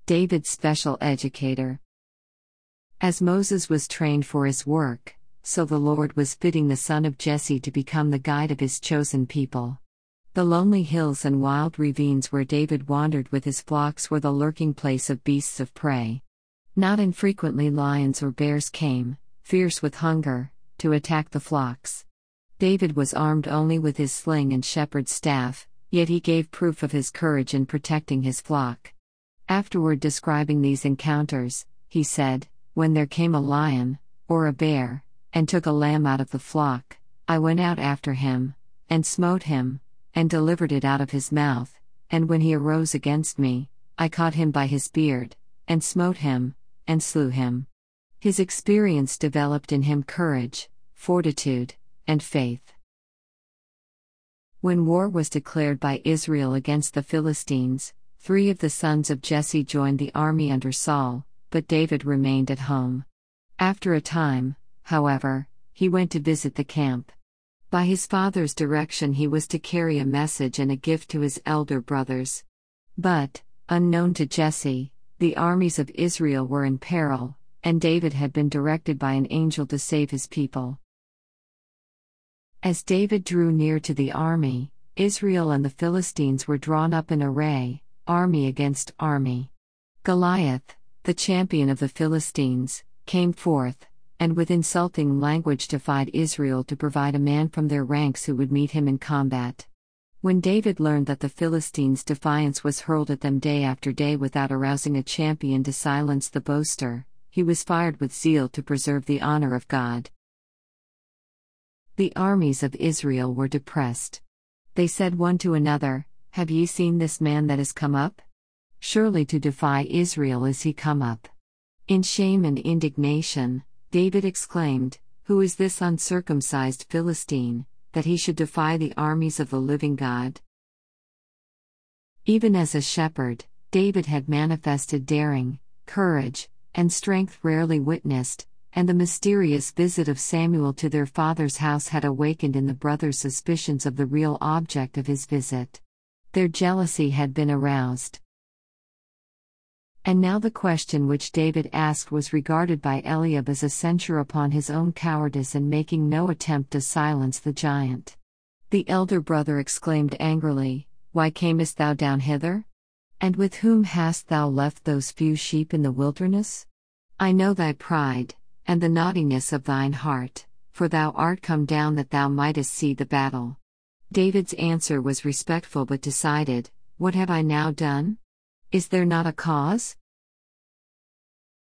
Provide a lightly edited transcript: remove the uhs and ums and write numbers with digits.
David's special educator. As Moses was trained for his work, so the Lord was fitting the son of Jesse to become the guide of his chosen people. The lonely hills and wild ravines where David wandered with his flocks were the lurking place of beasts of prey. Not infrequently lions or bears came, fierce with hunger, to attack the flocks. David was armed only with his sling and shepherd's staff, yet he gave proof of his courage in protecting his flock. Afterward, describing these encounters, he said, "When there came a lion, or a bear, and took a lamb out of the flock, I went out after him, and smote him, and delivered it out of his mouth, and when he arose against me, I caught him by his beard, and smote him, and slew him." His experience developed in him courage, fortitude, and faith. When war was declared by Israel against the Philistines, 3 of the sons of Jesse joined the army under Saul, but David remained at home. After a time, however, he went to visit the camp. By his father's direction, he was to carry a message and a gift to his elder brothers. But, unknown to Jesse, the armies of Israel were in peril, and David had been directed by an angel to save his people. As David drew near to the army, Israel and the Philistines were drawn up in array, army against army. Goliath, the champion of the Philistines, came forth, and with insulting language defied Israel to provide a man from their ranks who would meet him in combat. When David learned that the Philistines' defiance was hurled at them day after day without arousing a champion to silence the boaster, he was fired with zeal to preserve the honor of God. The armies of Israel were depressed. They said one to another, "Have ye seen this man that is come up? Surely to defy Israel is he come up." In shame and indignation, David exclaimed, "Who is this uncircumcised Philistine, that he should defy the armies of the living God?" Even as a shepherd, David had manifested daring, courage, and strength rarely witnessed, and the mysterious visit of Samuel to their father's house had awakened in the brothers suspicions of the real object of his visit. Their jealousy had been aroused. And now the question which David asked was regarded by Eliab as a censure upon his own cowardice in making no attempt to silence the giant. The elder brother exclaimed angrily, "Why camest thou down hither? And with whom hast thou left those few sheep in the wilderness? I know thy pride, and the naughtiness of thine heart, for thou art come down that thou mightest see the battle." David's answer was respectful but decided, "What have I now done? Is there not a cause?